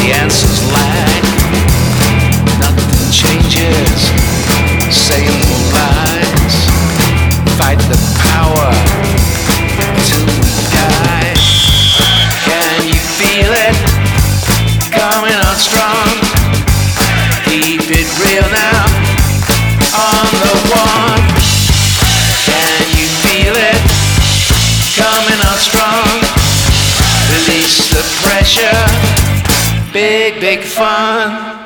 the answers lack. Nothing changes, same old lies. Fight the power till we die. Can you feel it coming on strong? Keep it real now, on the one. Can you feel it coming on strong? Release the pressure, big, big fun.